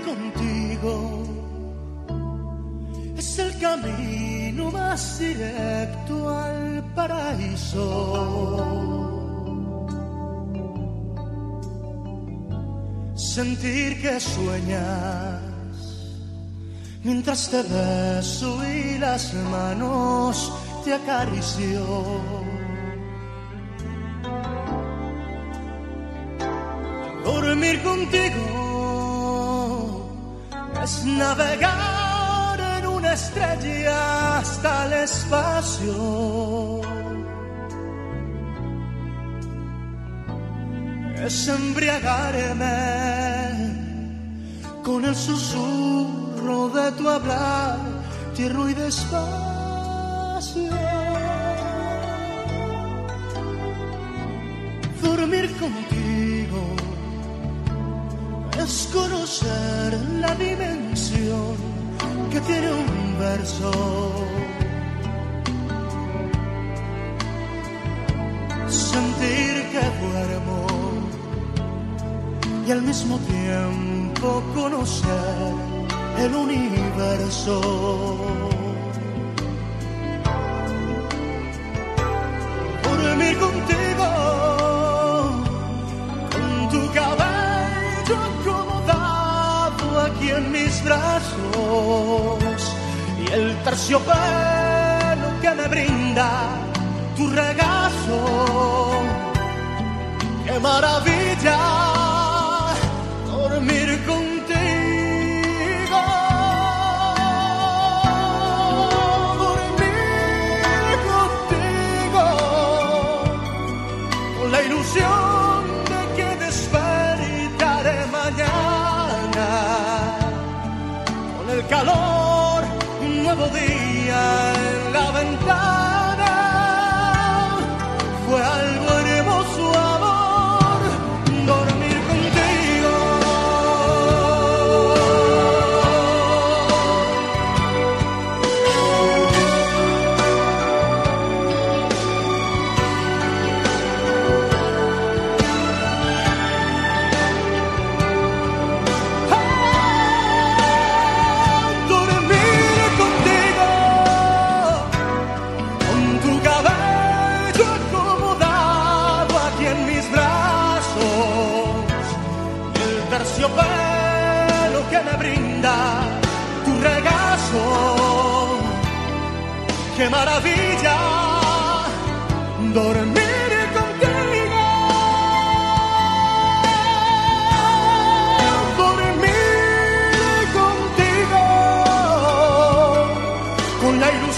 contigo es el camino más directo al paraíso. Sentir que sueñas mientras te beso y las manos te acaricio. Dormir contigo es navegar en una estrella hasta el espacio. Es embriagarme con el susurro de tu hablar, tierno y despacio. Dormir contigo es conocer la dimensión que tiene un verso. Sentir que duermo y al mismo tiempo conocer el universo. Dormir contigo, con tu cabello acomodado aquí en mis brazos y el terciopelo que me brinda tu regazo. ¡Qué maravilla! Dormir contigo, dormir contigo, con la ilusión de que despertaré mañana, con el calor, un nuevo día en la ventana. Fue algo hermoso, amor, dormir contigo. Terciopelo que me brinda tu regazo. ¡Qué maravilla! Dormir contigo, dormir contigo, con la ilusión